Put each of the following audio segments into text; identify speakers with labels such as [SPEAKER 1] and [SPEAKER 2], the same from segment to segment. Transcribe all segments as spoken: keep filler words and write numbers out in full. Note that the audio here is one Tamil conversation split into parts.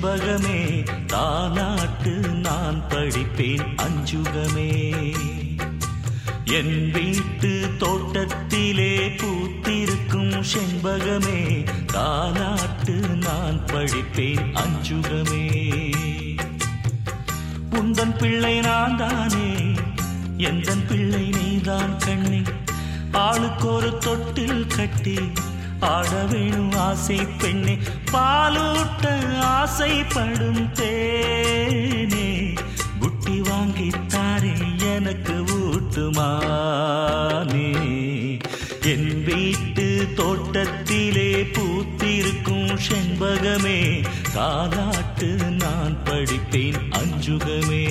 [SPEAKER 1] செண்பகமே தாலாட்டு நான் படிப்பேன் அஞ்சுகமே. என் வீட்டு தோட்டத்திலே பூத்திருக்கும் செண்பகமே தாலாட்டு நான் படிப்பேன் அஞ்சுகமே. உந்தன் பிள்ளை நான் தானே, எந்தன் பிள்ளை நீதான் கண்ணே. ஆளுக்கு ஒரு தொட்டில் கட்டி ஆட வேணும் ஆசை பெண்ணே. பாலூட்ட ஆசைப்படும் தேனே, புட்டி வாங்கித்தாரே எனக்கு ஊட்டுமானே. என் வீட்டு தோட்டத்திலே பூத்திருக்கும் செண்பகமே தாலாட்டு நான் படிப்பேன் அஞ்சுகமே.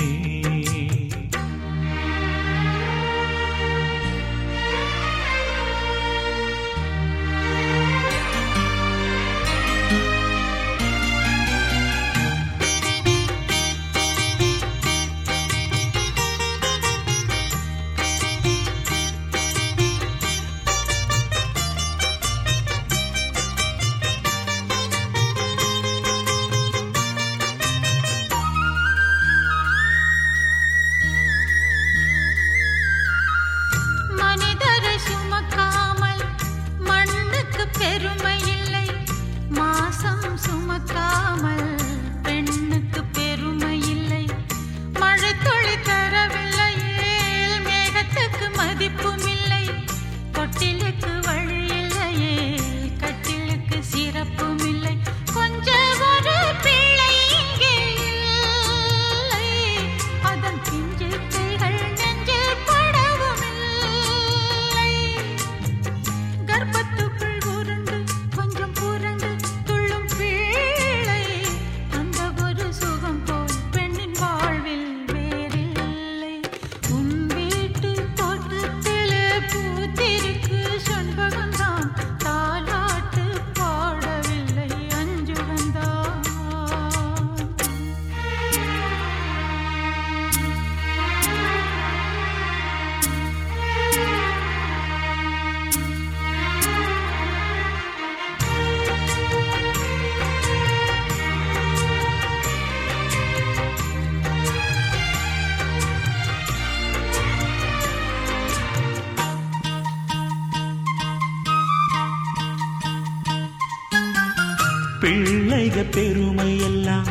[SPEAKER 1] பிள்ளைக பெருமை எல்லாம்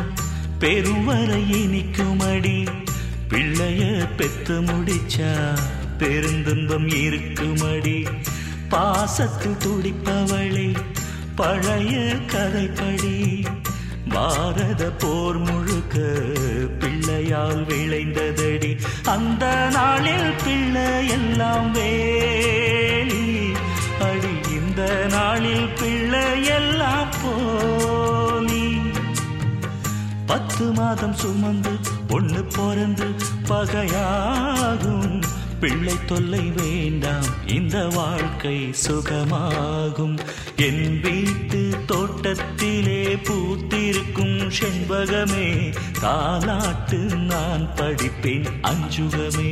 [SPEAKER 1] பெருவரை இனிக்குமடி. பிள்ளைய பெத்து முடிச்சா பெருந்துன்பம் இருக்குமடி. பாசத்தில் துடிப்பவளே பழைய கதைப்படி. பாரத போர் முழுக்க பிள்ளையால் விளைந்ததடி. அந்த நாளில் பிள்ளை எல்லாம் வேலி அடி. இந்த நாளில் பிள்ளை எல்லாம் போலி. பத்து மாதம் சுமந்து பொண்ணு பிறந்து பகையாகும். பிள்ளை தொல்லை வேண்டாம், இந்த வாழ்க்கை சுகமாகும். என் வீட்டு தோட்டத்திலே பூத்திருக்கும் செண்பகமே தாலாட்டு நான் படிப்பேன் அஞ்சுகமே.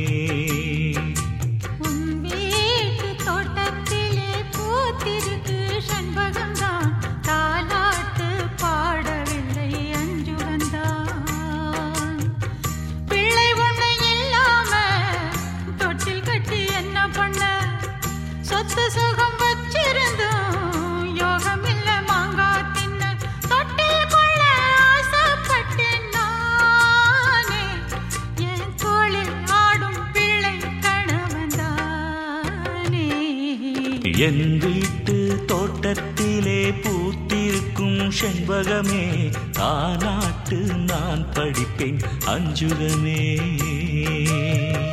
[SPEAKER 1] என் வீட்டு தோட்டத்திலே பூத்திருக்கும் செண்பகமே தாலாட்டு நான் படிப்பேன் அஞ்சுகமே.